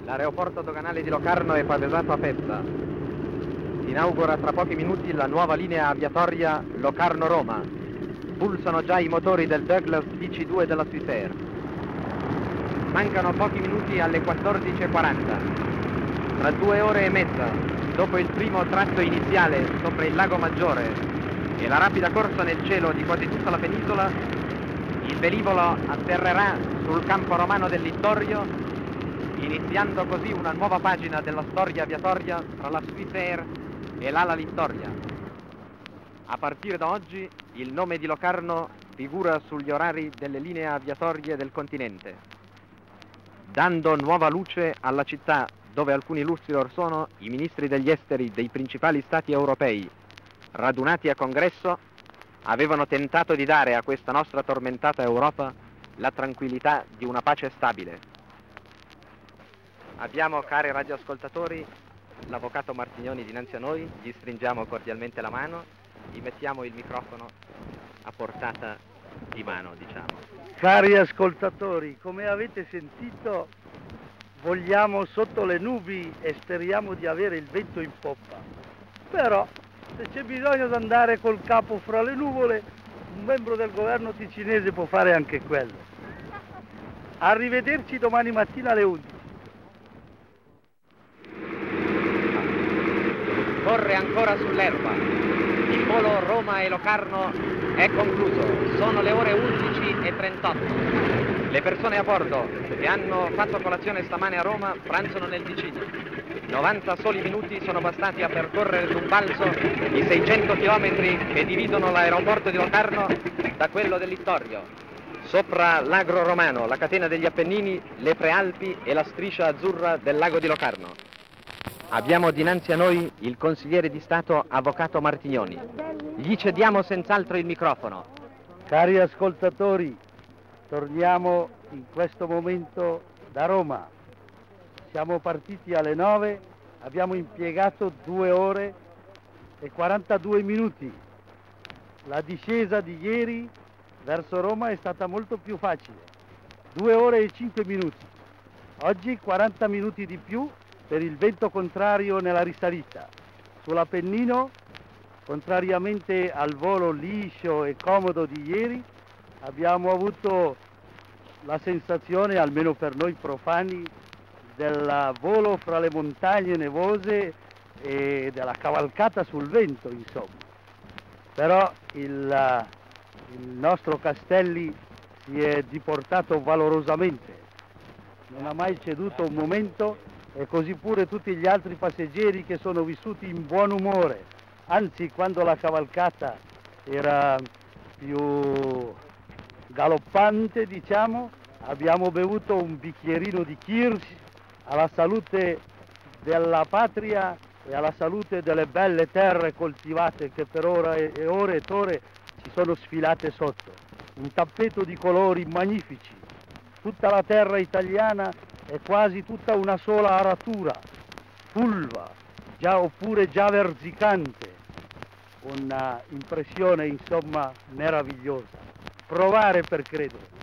L'aeroporto doganale di Locarno è pavesato a festa. Si inaugura tra pochi minuti la nuova linea aviatoria Locarno-Roma. Pulsano già i motori del Douglas DC-2 della Swissair. Mancano pochi minuti alle 14:40. Tra 2 ore e mezza, dopo il primo tratto iniziale sopra il lago Maggiore e la rapida corsa nel cielo di quasi tutta la penisola, il velivolo atterrerà sul campo romano del Littorio, iniziando così una nuova pagina della storia aviatoria tra la Swissair e l'Ala Littoria. A partire da oggi il nome di Locarno figura sugli orari delle linee aviatorie del continente, dando nuova luce alla città dove alcuni lustri or sono i ministri degli esteri dei principali stati europei, radunati a congresso, avevano tentato di dare a questa nostra tormentata Europa la tranquillità di una pace stabile. Abbiamo, cari radioascoltatori, l'avvocato Martignoni dinanzi a noi, gli stringiamo cordialmente la mano, gli mettiamo il microfono a portata di mano, diciamo. Cari ascoltatori, come avete sentito, vogliamo sotto le nubi e speriamo di avere il vento in poppa. Però, se c'è bisogno di andare col capo fra le nuvole, un membro del governo ticinese può fare anche quello. Arrivederci domani mattina alle 11. Corre ancora sull'erba. Il volo Roma e Locarno è concluso. Sono le ore 11:38. Le persone a bordo che hanno fatto colazione stamane a Roma pranzano nel vicino. 90 soli minuti sono bastati a percorrere d'un balzo i 600 chilometri che dividono l'aeroporto di Locarno da quello del Littorio. Sopra l'agro romano, la catena degli Appennini, le Prealpi e la striscia azzurra del lago di Locarno. Abbiamo dinanzi a noi il consigliere di Stato, avvocato Martignoni. Gli cediamo senz'altro il microfono. Cari ascoltatori, torniamo in questo momento da Roma. Siamo partiti alle 9, abbiamo impiegato 2 ore e 42 minuti. La discesa di ieri verso Roma è stata molto più facile, 2 ore e 5 minuti. Oggi 40 minuti di più per il vento contrario nella risalita. Sull'Appennino, contrariamente al volo liscio e comodo di ieri, abbiamo avuto la sensazione, almeno per noi profani, del volo fra le montagne nevose e della cavalcata sul vento, insomma. Però il nostro Castelli si è diportato valorosamente, non ha mai ceduto un momento, e così pure tutti gli altri passeggeri che sono vissuti in buon umore. Anzi, quando la cavalcata era più galoppante, diciamo, abbiamo bevuto un bicchierino di Kirsch alla salute della patria e alla salute delle belle terre coltivate che per ore e ore ci sono sfilate sotto. Un tappeto di colori magnifici. Tutta la terra italiana è quasi tutta una sola aratura, fulva, oppure già verzicante. Una impressione, insomma, meravigliosa. Provare per credere.